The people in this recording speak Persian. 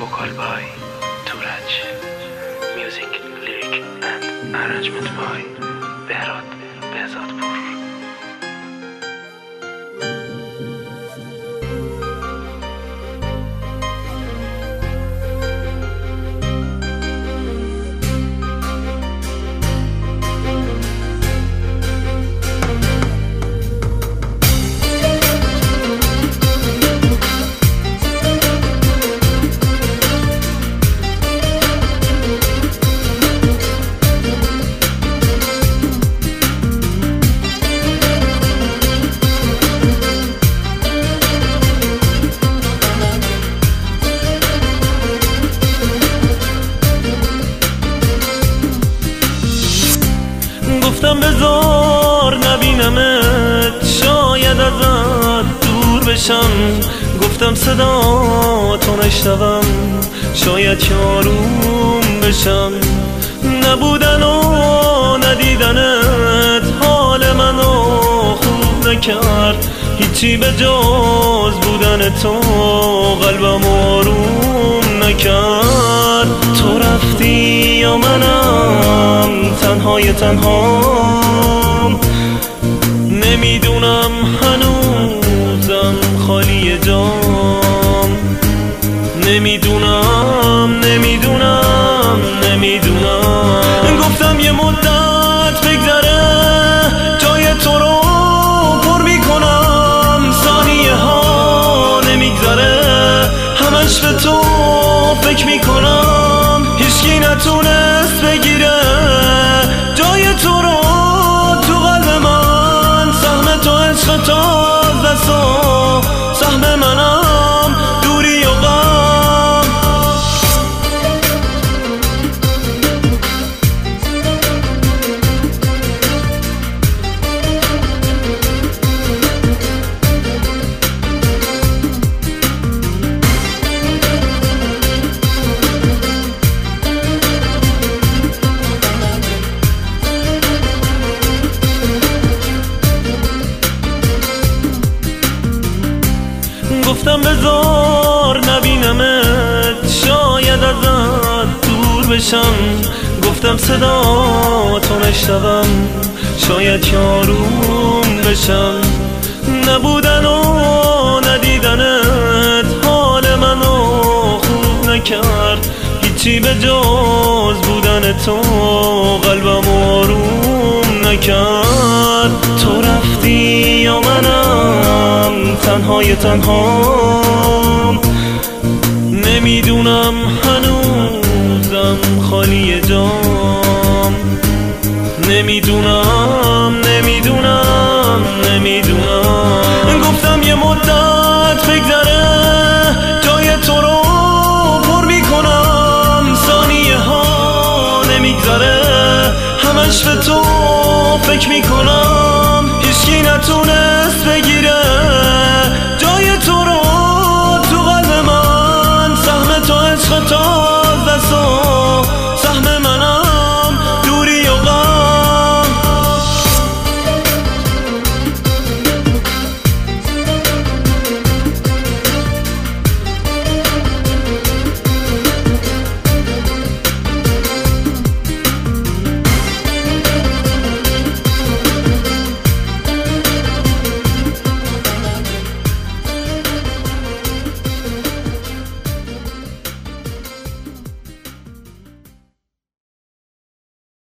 vocal by Turaj, music, lyric and arrangement by Behrad Behzadpour. گفتم بذار نبینمت، شاید ازت دور بشم. گفتم صدا تو نشنوم، شاید یاروم بشم. نبودن و ندیدنت حال منو خوب نکرد. هیچی به جز بودن تو قلبم آروم نکرد. تو رفتی یا منم تنهای تنهام، نمیدونم هنوزم خالی جام. نمیدونم گفتم یه مدت بگذره جای تو رو پر میکنم. ثانیه ها نمیگذره همش به تو فکر میکنم. هیچکی نتونست بگیره جای تو رو تو قلب من. سهم تو عشق تو از دست و سهم منم دوری و غم. گفتم بذار نبینمت، شاید ازت دور بشم. گفتم صدا تو نشنوم، شاید یاروم بشم. نبودن و ندیدنت حال منو خوب نکرد. هیچی به جز بودن تو قلبم آروم نکرد. تو رفتی یا منم تنهای تنهام، نمیدونم هنوزم خالی جام. نمیدونم